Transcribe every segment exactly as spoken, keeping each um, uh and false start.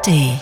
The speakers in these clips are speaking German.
A R D.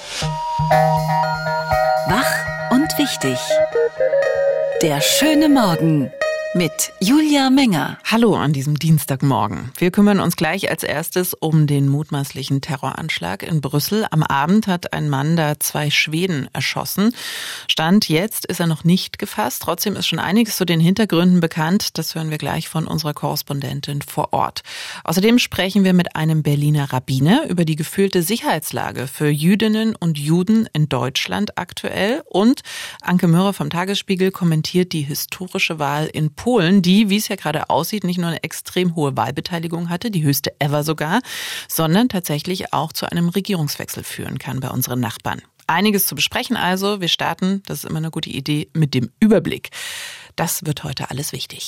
Wach und wichtig. Der schöne Morgen mit Julia Menger. Hallo an diesem Dienstagmorgen. Wir kümmern uns gleich als erstes um den mutmaßlichen Terroranschlag in Brüssel. Am Abend hat ein Mann da zwei Schweden erschossen. Stand jetzt ist er noch nicht gefasst. Trotzdem ist schon einiges zu den Hintergründen bekannt. Das hören wir gleich von unserer Korrespondentin vor Ort. Außerdem sprechen wir mit einem Berliner Rabbiner über die gefühlte Sicherheitslage für Jüdinnen und Juden in Deutschland aktuell. Und Anke Mürre vom Tagesspiegel kommentiert die historische Wahl in Polen. Polen, die, wie es ja gerade aussieht, nicht nur eine extrem hohe Wahlbeteiligung hatte, die höchste ever sogar, sondern tatsächlich auch zu einem Regierungswechsel führen kann bei unseren Nachbarn. Einiges zu besprechen also. Wir starten, das ist immer eine gute Idee, mit dem Überblick. Das wird heute alles wichtig.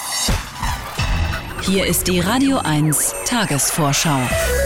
Hier ist die Radio eins Tagesvorschau.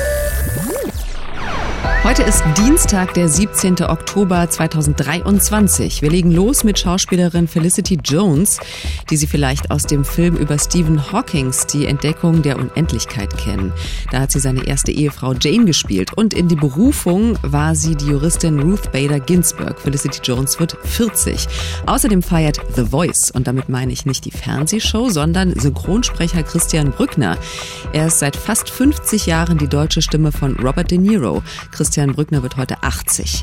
Heute ist Dienstag, der siebzehnten Oktober zweitausenddreiundzwanzig. Wir legen los mit Schauspielerin Felicity Jones, die Sie vielleicht aus dem Film über Stephen Hawkings, Die Entdeckung der Unendlichkeit, kennen. Da hat sie seine erste Ehefrau Jane gespielt und in die Berufung war sie die Juristin Ruth Bader Ginsburg. Felicity Jones wird vierzig. Außerdem feiert The Voice, und damit meine ich nicht die Fernsehshow, sondern Synchronsprecher Christian Brückner. Er ist seit fast fünfzig Jahren die deutsche Stimme von Robert De Niro. Christian Brückner wird heute achtzig.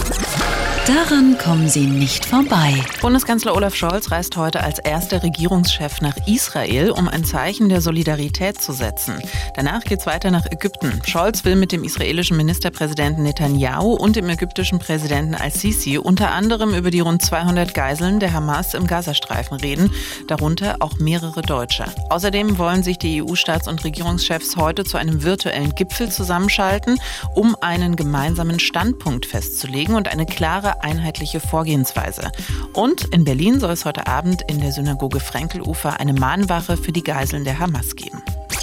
Daran kommen Sie nicht vorbei. Bundeskanzler Olaf Scholz reist heute als erster Regierungschef nach Israel, um ein Zeichen der Solidarität zu setzen. Danach geht's weiter nach Ägypten. Scholz will mit dem israelischen Ministerpräsidenten Netanyahu und dem ägyptischen Präsidenten al-Sisi unter anderem über die rund zweihundert Geiseln der Hamas im Gazastreifen reden, darunter auch mehrere Deutsche. Außerdem wollen sich die E U-Staats- und Regierungschefs heute zu einem virtuellen Gipfel zusammenschalten, um einen gemeinsamen Standpunkt festzulegen und eine klare einheitliche Vorgehensweise. Und in Berlin soll es heute Abend in der Synagoge Frenkelufer eine Mahnwache für die Geiseln der Hamas geben.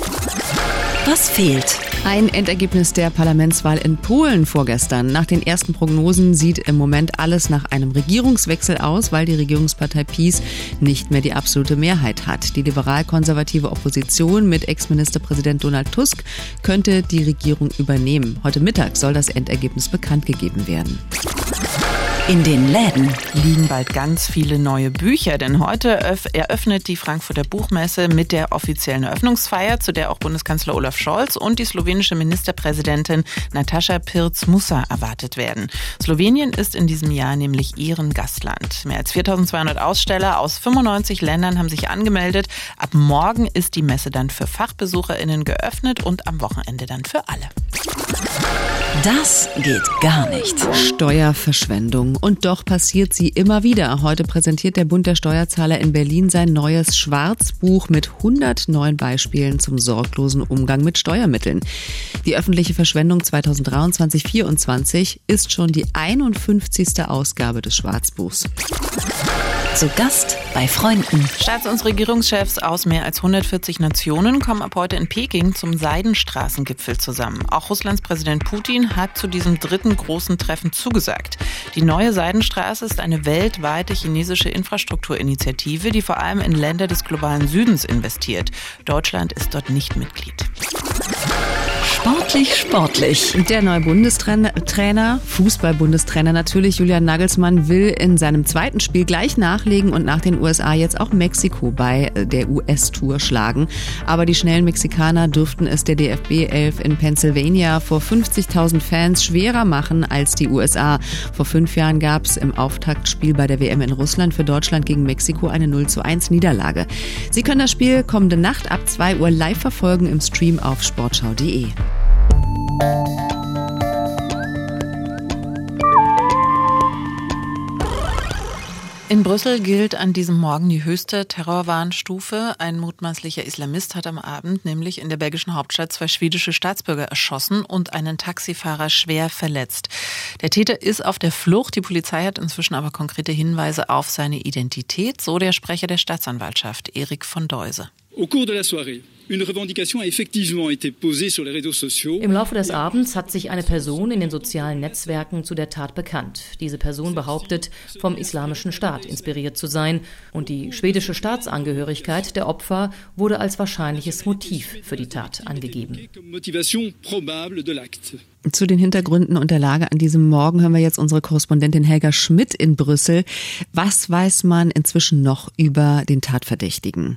Was fehlt? Ein Endergebnis der Parlamentswahl in Polen vorgestern. Nach den ersten Prognosen sieht im Moment alles nach einem Regierungswechsel aus, weil die Regierungspartei PiS nicht mehr die absolute Mehrheit hat. Die liberal-konservative Opposition mit Ex-Ministerpräsident Donald Tusk könnte die Regierung übernehmen. Heute Mittag soll das Endergebnis bekannt gegeben werden. In den Läden liegen bald ganz viele neue Bücher, denn heute eröffnet die Frankfurter Buchmesse mit der offiziellen Eröffnungsfeier, zu der auch Bundeskanzler Olaf Scholz und die slowenische Ministerpräsidentin Nataša Pirc-Musar erwartet werden. Slowenien ist in diesem Jahr nämlich Ehrengastland. Mehr als viertausendzweihundert Aussteller aus fünfundneunzig Ländern haben sich angemeldet. Ab morgen ist die Messe dann für FachbesucherInnen geöffnet und am Wochenende dann für alle. Das geht gar nicht. Steuerverschwendung. Und doch passiert sie immer wieder. Heute präsentiert der Bund der Steuerzahler in Berlin sein neues Schwarzbuch mit hundert neuen Beispielen zum sorglosen Umgang mit Steuermitteln. Die öffentliche Verschwendung zweitausenddreiundzwanzig vierundzwanzig ist schon die einundfünfzigste Ausgabe des Schwarzbuchs. Zu Gast bei Freunden. Staats- und Regierungschefs aus mehr als hundertvierzig Nationen kommen ab heute in Peking zum Seidenstraßengipfel zusammen. Auch Russlands Präsident Putin hat zu diesem dritten großen Treffen zugesagt. Die neue Seidenstraße ist eine weltweite chinesische Infrastrukturinitiative, die vor allem in Länder des globalen Südens investiert. Deutschland ist dort nicht Mitglied. Sportlich, sportlich. Der neue Bundestrainer, Fußball-Bundestrainer natürlich, Julian Nagelsmann, will in seinem zweiten Spiel gleich nachlegen und nach den U S A jetzt auch Mexiko bei der U S-Tour schlagen. Aber die schnellen Mexikaner dürften es der D F B elf in Pennsylvania vor fünfzigtausend Fans schwerer machen als die U S A. Vor fünf Jahren gab es im Auftaktspiel bei der W M in Russland für Deutschland gegen Mexiko eine null zu eins Niederlage. Sie können das Spiel kommende Nacht ab zwei Uhr live verfolgen im Stream auf sportschau punkt de. In Brüssel gilt an diesem Morgen die höchste Terrorwarnstufe. Ein mutmaßlicher Islamist hat am Abend nämlich in der belgischen Hauptstadt zwei schwedische Staatsbürger erschossen und einen Taxifahrer schwer verletzt. Der Täter ist auf der Flucht. Die Polizei hat inzwischen aber konkrete Hinweise auf seine Identität, so der Sprecher der Staatsanwaltschaft, Erik von Deuse. Au cours de la soirée, une revendication a effectivement été posée sur les réseaux sociaux. Im Laufe des Abends hat sich eine Person in den sozialen Netzwerken zu der Tat bekannt. Diese Person behauptet, vom Islamischen Staat inspiriert zu sein. Und die schwedische Staatsangehörigkeit der Opfer wurde als wahrscheinliches Motiv für die Tat angegeben. Zu den Hintergründen und der Lage an diesem Morgen hören wir jetzt unsere Korrespondentin Helga Schmidt in Brüssel. Was weiß man inzwischen noch über den Tatverdächtigen?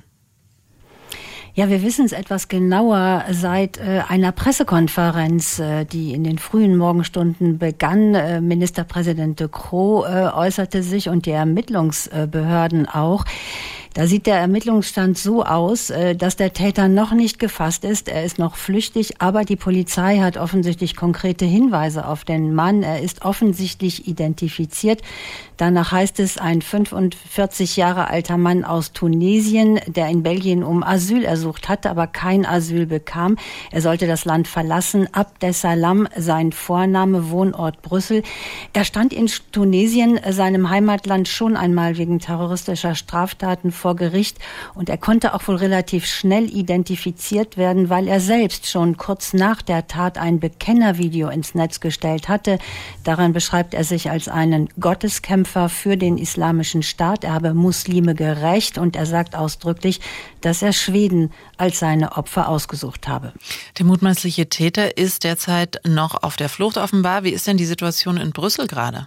Ja, wir wissen es etwas genauer seit äh, einer Pressekonferenz, äh, die in den frühen Morgenstunden begann. Äh, Ministerpräsident de Croo äh, äußerte sich und die Ermittlungsbehörden auch. Da sieht der Ermittlungsstand so aus, dass der Täter noch nicht gefasst ist. Er ist noch flüchtig, aber die Polizei hat offensichtlich konkrete Hinweise auf den Mann. Er ist offensichtlich identifiziert. Danach heißt es, ein fünfundvierzig Jahre alter Mann aus Tunesien, der in Belgien um Asyl ersucht hatte, aber kein Asyl bekam. Er sollte das Land verlassen. Abdessalam, sein Vorname, Wohnort Brüssel. Er stand in Tunesien, seinem Heimatland, schon einmal wegen terroristischer Straftaten vor Gericht und er konnte auch wohl relativ schnell identifiziert werden, weil er selbst schon kurz nach der Tat ein Bekennervideo ins Netz gestellt hatte. Darin beschreibt er sich als einen Gotteskämpfer für den Islamischen Staat. Er habe Muslime gerächt und er sagt ausdrücklich, dass er Schweden als seine Opfer ausgesucht habe. Der mutmaßliche Täter ist derzeit noch auf der Flucht offenbar. Wie ist denn die Situation in Brüssel gerade?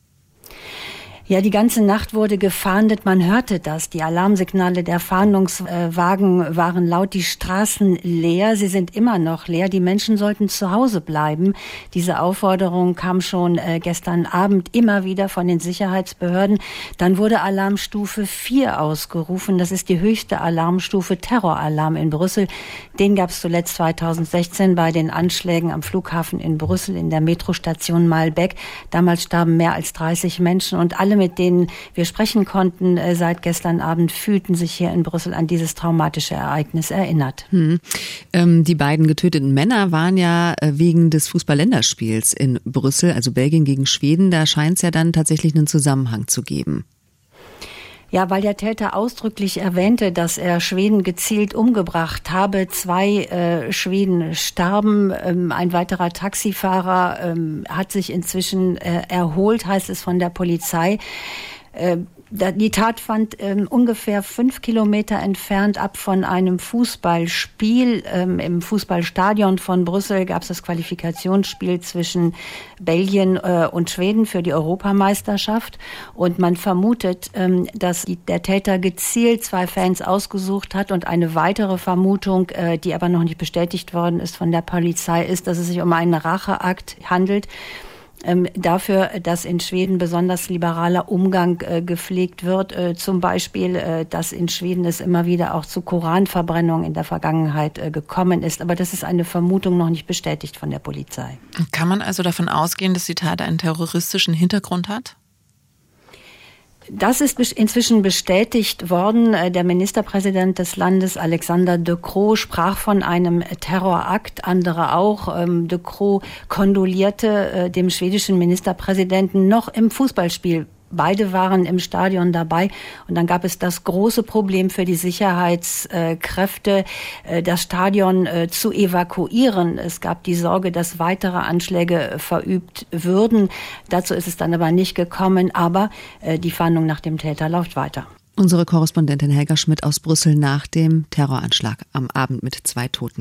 Ja, die ganze Nacht wurde gefahndet, man hörte das. Die Alarmsignale der Fahndungswagen waren laut, die Straßen leer, sie sind immer noch leer. Die Menschen sollten zu Hause bleiben. Diese Aufforderung kam schon äh, gestern Abend immer wieder von den Sicherheitsbehörden. Dann wurde Alarmstufe vier ausgerufen. Das ist die höchste Alarmstufe, Terroralarm in Brüssel. Den gab es zuletzt zweitausendsechzehn bei den Anschlägen am Flughafen in Brüssel in der Metrostation Malbec. Damals starben mehr als dreißig Menschen und alle, mit denen wir sprechen konnten äh, seit gestern Abend, fühlten sich hier in Brüssel an dieses traumatische Ereignis erinnert. Hm. Ähm, die beiden getöteten Männer waren ja äh, wegen des Fußball-Länderspiels in Brüssel, also Belgien gegen Schweden. Da scheint es ja dann tatsächlich einen Zusammenhang zu geben. Ja, weil der Täter ausdrücklich erwähnte, dass er Schweden gezielt umgebracht habe. Zwei äh, Schweden starben. Ähm, ein weiterer Taxifahrer ähm, hat sich inzwischen äh, erholt, heißt es von der Polizei. Äh, Die Tat fand ähm, ungefähr fünf Kilometer entfernt ab von einem Fußballspiel. Ähm, Im Fußballstadion von Brüssel gab es das Qualifikationsspiel zwischen Belgien äh, und Schweden für die Europameisterschaft. Und man vermutet, ähm, dass die, der Täter gezielt zwei Fans ausgesucht hat. Und eine weitere Vermutung, äh, die aber noch nicht bestätigt worden ist von der Polizei, ist, dass es sich um einen Racheakt handelt. Ähm, dafür, dass in Schweden besonders liberaler Umgang äh, gepflegt wird. Äh, zum Beispiel, äh, dass in Schweden es immer wieder auch zu Koranverbrennungen in der Vergangenheit äh, gekommen ist. Aber das ist eine Vermutung, noch nicht bestätigt von der Polizei. Kann man also davon ausgehen, dass die Tat einen terroristischen Hintergrund hat? Das ist inzwischen bestätigt worden. Der Ministerpräsident des Landes, Alexander De Croo, sprach von einem Terrorakt, andere auch. De Croo kondolierte dem schwedischen Ministerpräsidenten noch im Fußballspiel. Beide waren im Stadion dabei und dann gab es das große Problem für die Sicherheitskräfte, das Stadion zu evakuieren. Es gab die Sorge, dass weitere Anschläge verübt würden. Dazu ist es dann aber nicht gekommen, aber die Fahndung nach dem Täter läuft weiter. Unsere Korrespondentin Helga Schmidt aus Brüssel nach dem Terroranschlag am Abend mit zwei Toten.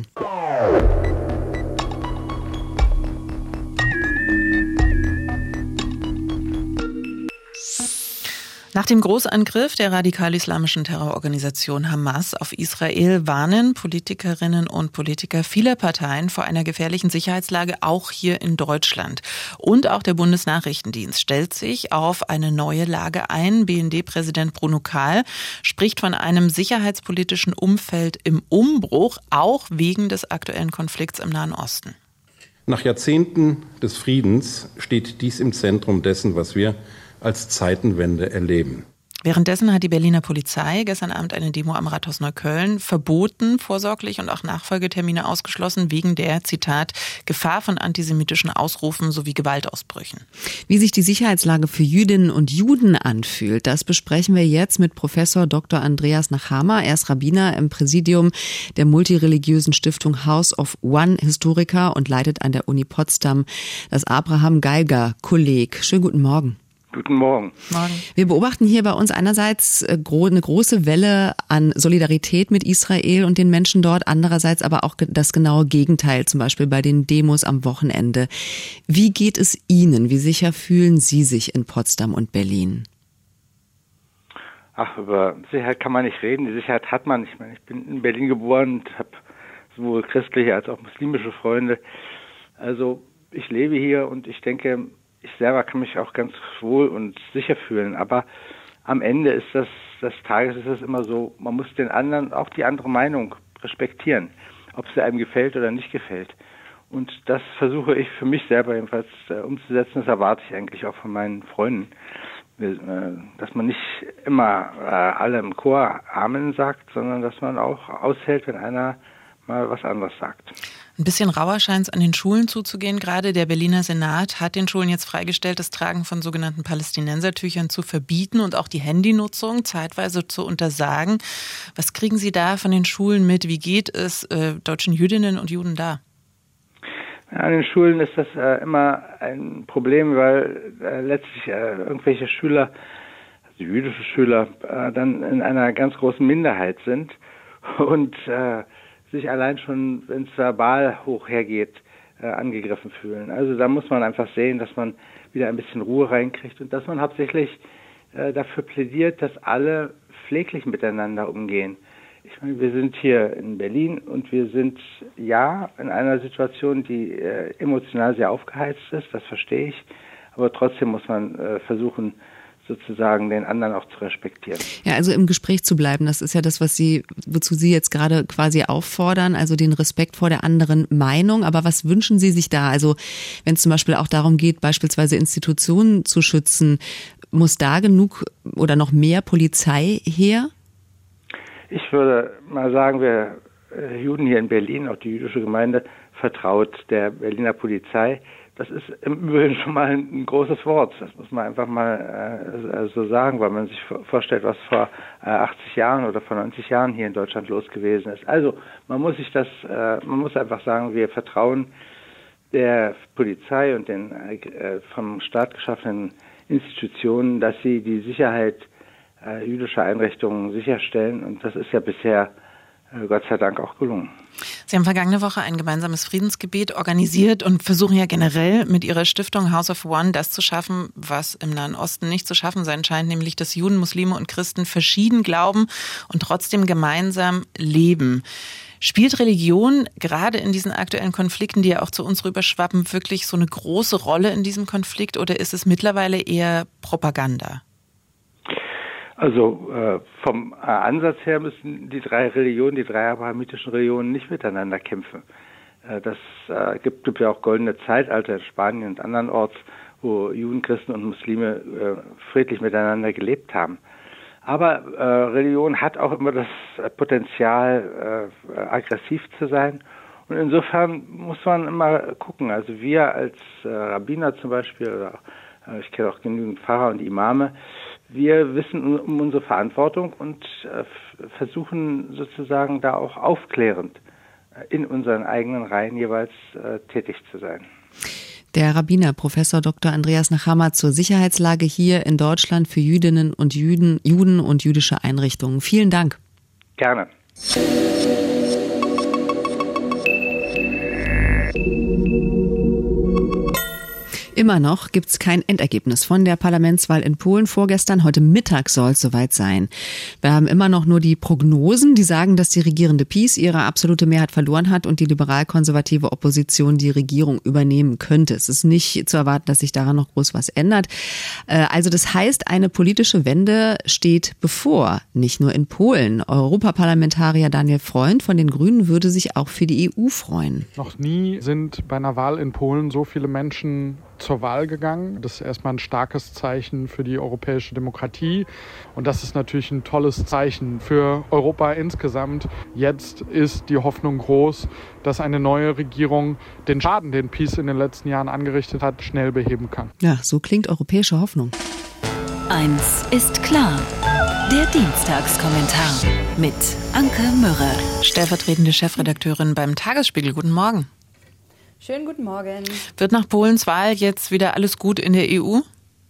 Nach dem Großangriff der radikal-islamischen Terrororganisation Hamas auf Israel warnen Politikerinnen und Politiker vieler Parteien vor einer gefährlichen Sicherheitslage, auch hier in Deutschland. Und auch der Bundesnachrichtendienst stellt sich auf eine neue Lage ein. B N D-Präsident Bruno Kahl spricht von einem sicherheitspolitischen Umfeld im Umbruch, auch wegen des aktuellen Konflikts im Nahen Osten. Nach Jahrzehnten des Friedens steht dies im Zentrum dessen, was wir als Zeitenwende erleben. Währenddessen hat die Berliner Polizei gestern Abend eine Demo am Rathaus Neukölln verboten, vorsorglich und auch Nachfolgetermine ausgeschlossen, wegen der, Zitat, Gefahr von antisemitischen Ausrufen sowie Gewaltausbrüchen. Wie sich die Sicherheitslage für Jüdinnen und Juden anfühlt, das besprechen wir jetzt mit Professor Doktor Andreas Nachama. Er ist Rabbiner im Präsidium der multireligiösen Stiftung House of One, Historiker und leitet an der Uni Potsdam das Abraham-Geiger-Kolleg. Schönen guten Morgen. Guten Morgen. Morgen. Wir beobachten hier bei uns einerseits eine große Welle an Solidarität mit Israel und den Menschen dort, andererseits aber auch das genaue Gegenteil, zum Beispiel bei den Demos am Wochenende. Wie geht es Ihnen? Wie sicher fühlen Sie sich in Potsdam und Berlin? Ach, über Sicherheit kann man nicht reden. Die Sicherheit hat man. Ich meine, ich bin in Berlin geboren und habe sowohl christliche als auch muslimische Freunde. Also ich lebe hier und ich denke, ich selber kann mich auch ganz wohl und sicher fühlen, aber am Ende ist das, des Tages ist es immer so, man muss den anderen, auch die andere Meinung respektieren, ob sie einem gefällt oder nicht gefällt. Und das versuche ich für mich selber jedenfalls äh, umzusetzen, das erwarte ich eigentlich auch von meinen Freunden, Wir, äh, dass man nicht immer äh, alle im Chor Amen sagt, sondern dass man auch aushält, wenn einer mal was anderes sagt. Ein bisschen rauer scheint es an den Schulen zuzugehen. Gerade der Berliner Senat hat den Schulen jetzt freigestellt, das Tragen von sogenannten Palästinensertüchern zu verbieten und auch die Handynutzung zeitweise zu untersagen. Was kriegen Sie da von den Schulen mit? Wie geht es äh, deutschen Jüdinnen und Juden da? Ja, an den Schulen ist das äh, immer ein Problem, weil äh, letztlich äh, irgendwelche Schüler, also jüdische Schüler, äh, dann in einer ganz großen Minderheit sind und äh, sich allein schon, wenn es verbal hoch hergeht, äh, angegriffen fühlen. Also da muss man einfach sehen, dass man wieder ein bisschen Ruhe reinkriegt und dass man hauptsächlich äh, dafür plädiert, dass alle pfleglich miteinander umgehen. Ich meine, wir sind hier in Berlin und wir sind ja in einer Situation, die äh, emotional sehr aufgeheizt ist, das verstehe ich, aber trotzdem muss man äh, versuchen, sozusagen den anderen auch zu respektieren. Ja, also im Gespräch zu bleiben, das ist ja das, was Sie, wozu Sie jetzt gerade quasi auffordern, also den Respekt vor der anderen Meinung. Aber was wünschen Sie sich da? Also wenn es zum Beispiel auch darum geht, beispielsweise Institutionen zu schützen, muss da genug oder noch mehr Polizei her? Ich würde mal sagen, wir Juden hier in Berlin, auch die jüdische Gemeinde, vertraut der Berliner Polizei. Das ist im Übrigen schon mal ein großes Wort. Das muss man einfach mal äh, so sagen, weil man sich vorstellt, was vor äh, achtzig Jahren oder vor neunzig Jahren hier in Deutschland los gewesen ist. Also man muss sich das, äh, man muss einfach sagen, wir vertrauen der Polizei und den äh, vom Staat geschaffenen Institutionen, dass sie die Sicherheit äh, jüdischer Einrichtungen sicherstellen. Und das ist ja bisher Gott sei Dank auch gelungen. Sie haben vergangene Woche ein gemeinsames Friedensgebet organisiert und versuchen ja generell mit Ihrer Stiftung House of One das zu schaffen, was im Nahen Osten nicht zu schaffen sein scheint, nämlich dass Juden, Muslime und Christen verschieden glauben und trotzdem gemeinsam leben. Spielt Religion gerade in diesen aktuellen Konflikten, die ja auch zu uns rüberschwappen, wirklich so eine große Rolle in diesem Konflikt oder ist es mittlerweile eher Propaganda? Also äh, vom äh, Ansatz her müssen die drei Religionen, die drei abrahamitischen Religionen nicht miteinander kämpfen. Äh, das äh, gibt, gibt ja auch goldene Zeitalter in Spanien und andernorts, wo Juden, Christen und Muslime äh, friedlich miteinander gelebt haben. Aber äh, Religion hat auch immer das Potenzial, äh, aggressiv zu sein. Und insofern muss man immer gucken. Also wir als äh, Rabbiner zum Beispiel, oder äh, ich kenne auch genügend Pfarrer und Imame, wir wissen um unsere Verantwortung und äh, versuchen sozusagen da auch aufklärend äh, in unseren eigenen Reihen jeweils äh, tätig zu sein. Der Rabbiner Professor Doktor Andreas Nachama zur Sicherheitslage hier in Deutschland für Jüdinnen und Juden, Juden und jüdische Einrichtungen. Vielen Dank. Gerne. Immer noch gibt es kein Endergebnis von der Parlamentswahl in Polen vorgestern. Heute Mittag soll es soweit sein. Wir haben immer noch nur die Prognosen, die sagen, dass die regierende PiS ihre absolute Mehrheit verloren hat und die liberal-konservative Opposition die Regierung übernehmen könnte. Es ist nicht zu erwarten, dass sich daran noch groß was ändert. Also das heißt, eine politische Wende steht bevor, nicht nur in Polen. Europaparlamentarier Daniel Freund von den Grünen würde sich auch für die E U freuen. Noch nie sind bei einer Wahl in Polen so viele Menschen zur Wahl gegangen. Das ist erstmal ein starkes Zeichen für die europäische Demokratie. Und das ist natürlich ein tolles Zeichen für Europa insgesamt. Jetzt ist die Hoffnung groß, dass eine neue Regierung den Schaden, den PiS in den letzten Jahren angerichtet hat, schnell beheben kann. Ja, so klingt europäische Hoffnung. Eins ist klar. Der Dienstagskommentar mit Anke Mürre. Stellvertretende Chefredakteurin beim Tagesspiegel. Guten Morgen. Schönen guten Morgen. Wird nach Polens Wahl jetzt wieder alles gut in der E U?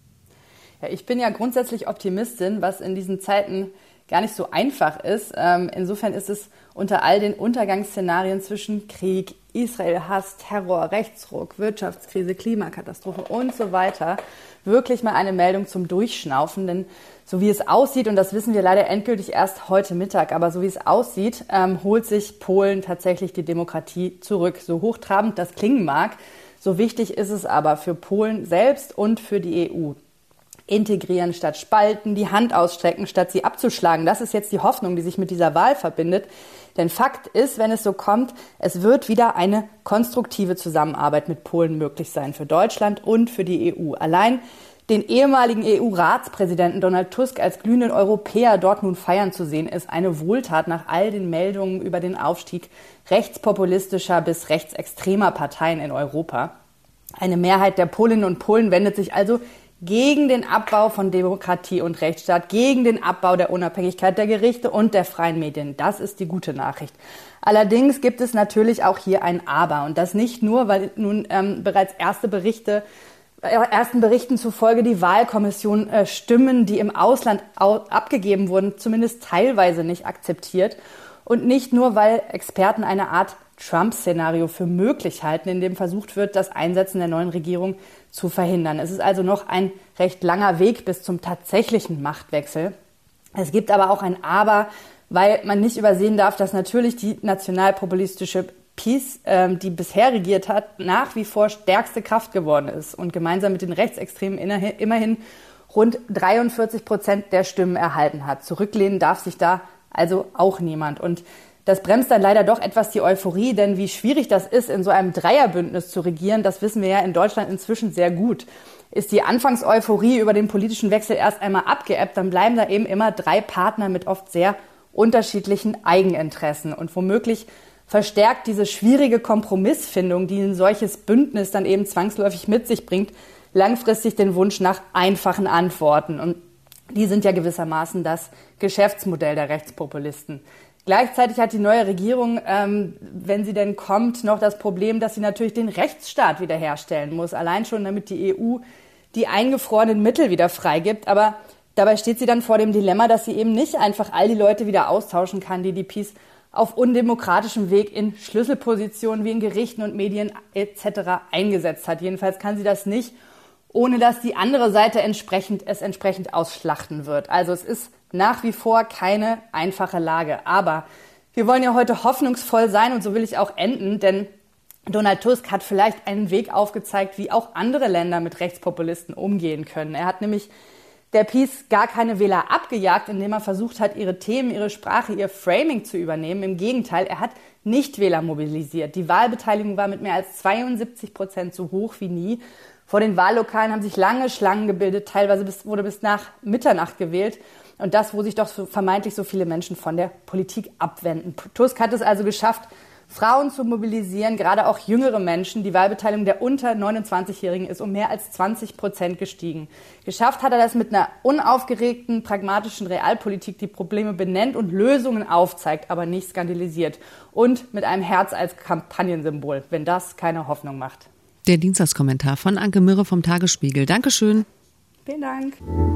Ja, ich bin ja grundsätzlich Optimistin, was in diesen Zeiten gar nicht so einfach ist. Ähm, insofern ist es unter all den Untergangsszenarien zwischen Krieg, Israel-Hass, Terror, Rechtsruck, Wirtschaftskrise, Klimakatastrophe und so weiter wirklich mal eine Meldung zum Durchschnaufen. Denn so wie es aussieht, und das wissen wir leider endgültig erst heute Mittag, aber so wie es aussieht, ähm, holt sich Polen tatsächlich die Demokratie zurück. So hochtrabend das klingen mag, so wichtig ist es aber für Polen selbst und für die E U. Integrieren statt spalten, die Hand ausstrecken statt sie abzuschlagen. Das ist jetzt die Hoffnung, die sich mit dieser Wahl verbindet. Denn Fakt ist, wenn es so kommt, es wird wieder eine konstruktive Zusammenarbeit mit Polen möglich sein für Deutschland und für die E U. Allein den ehemaligen E U-Ratspräsidenten Donald Tusk als glühenden Europäer dort nun feiern zu sehen, ist eine Wohltat nach all den Meldungen über den Aufstieg rechtspopulistischer bis rechtsextremer Parteien in Europa. Eine Mehrheit der Polinnen und Polen wendet sich also gegen den Abbau von Demokratie und Rechtsstaat, gegen den Abbau der Unabhängigkeit der Gerichte und der freien Medien. Das ist die gute Nachricht. Allerdings gibt es natürlich auch hier ein Aber. Und das nicht nur, weil nun ähm, bereits erste Berichte, äh, ersten Berichten zufolge die Wahlkommission äh, Stimmen, die im Ausland au- abgegeben wurden, zumindest teilweise nicht akzeptiert. Und nicht nur, weil Experten eine Art Trump-Szenario für möglich halten, in dem versucht wird, das Einsetzen der neuen Regierung zu verhindern. Es ist also noch ein recht langer Weg bis zum tatsächlichen Machtwechsel. Es gibt aber auch ein Aber, weil man nicht übersehen darf, dass natürlich die nationalpopulistische PiS, ähm, die bisher regiert hat, nach wie vor stärkste Kraft geworden ist und gemeinsam mit den Rechtsextremen immerhin rund dreiundvierzig Prozent der Stimmen erhalten hat. Zurücklehnen darf sich da also auch niemand. Und das bremst dann leider doch etwas die Euphorie, denn wie schwierig das ist, in so einem Dreierbündnis zu regieren, das wissen wir ja in Deutschland inzwischen sehr gut. Ist die Anfangseuphorie über den politischen Wechsel erst einmal abgeebbt, dann bleiben da eben immer drei Partner mit oft sehr unterschiedlichen Eigeninteressen. Und womöglich verstärkt diese schwierige Kompromissfindung, die ein solches Bündnis dann eben zwangsläufig mit sich bringt, langfristig den Wunsch nach einfachen Antworten. Und die sind ja gewissermaßen das Geschäftsmodell der Rechtspopulisten. Gleichzeitig hat die neue Regierung, ähm, wenn sie denn kommt, noch das Problem, dass sie natürlich den Rechtsstaat wiederherstellen muss. Allein schon, damit die E U die eingefrorenen Mittel wieder freigibt. Aber dabei steht sie dann vor dem Dilemma, dass sie eben nicht einfach all die Leute wieder austauschen kann, die die PiS auf undemokratischem Weg in Schlüsselpositionen wie in Gerichten und Medien et cetera eingesetzt hat. Jedenfalls kann sie das nicht, ohne dass die andere Seite entsprechend, es entsprechend ausschlachten wird. Also es ist nach wie vor keine einfache Lage. Aber wir wollen ja heute hoffnungsvoll sein und so will ich auch enden, denn Donald Tusk hat vielleicht einen Weg aufgezeigt, wie auch andere Länder mit Rechtspopulisten umgehen können. Er hat nämlich der PiS gar keine Wähler abgejagt, indem er versucht hat, ihre Themen, ihre Sprache, ihr Framing zu übernehmen. Im Gegenteil, er hat Nichtwähler mobilisiert. Die Wahlbeteiligung war mit mehr als zweiundsiebzig Prozent so hoch wie nie. Vor den Wahllokalen haben sich lange Schlangen gebildet, teilweise bis, wurde bis nach Mitternacht gewählt. Und das, wo sich doch so vermeintlich so viele Menschen von der Politik abwenden. Tusk hat es also geschafft, Frauen zu mobilisieren, gerade auch jüngere Menschen. Die Wahlbeteiligung der unter neunundzwanzigjährigen ist um mehr als zwanzig Prozent gestiegen. Geschafft hat er das mit einer unaufgeregten, pragmatischen Realpolitik, die Probleme benennt und Lösungen aufzeigt, aber nicht skandalisiert. Und mit einem Herz als Kampagnensymbol, wenn das keine Hoffnung macht. Der Dienstagskommentar von Anke Mürre vom Tagesspiegel. Dankeschön. Vielen Dank.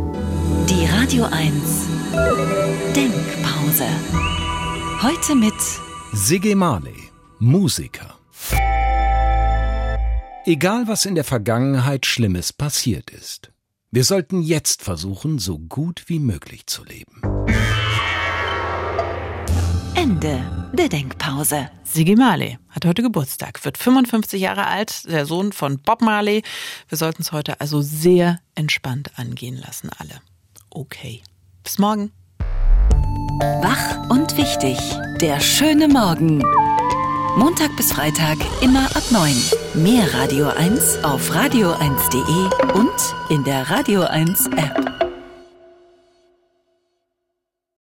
Die Radio eins Denkpause. Heute mit Ziggy Marley, Musiker. Egal, was in der Vergangenheit Schlimmes passiert ist, wir sollten jetzt versuchen, so gut wie möglich zu leben. Ende der Denkpause. Ziggy Marley hat heute Geburtstag, wird fünfundfünfzig Jahre alt, der Sohn von Bob Marley. Wir sollten es heute also sehr entspannt angehen lassen, alle. Okay, bis morgen. Wach und wichtig, der schöne Morgen. Montag bis Freitag immer ab neun. Mehr Radio eins auf radio eins punkt de und in der Radio eins App.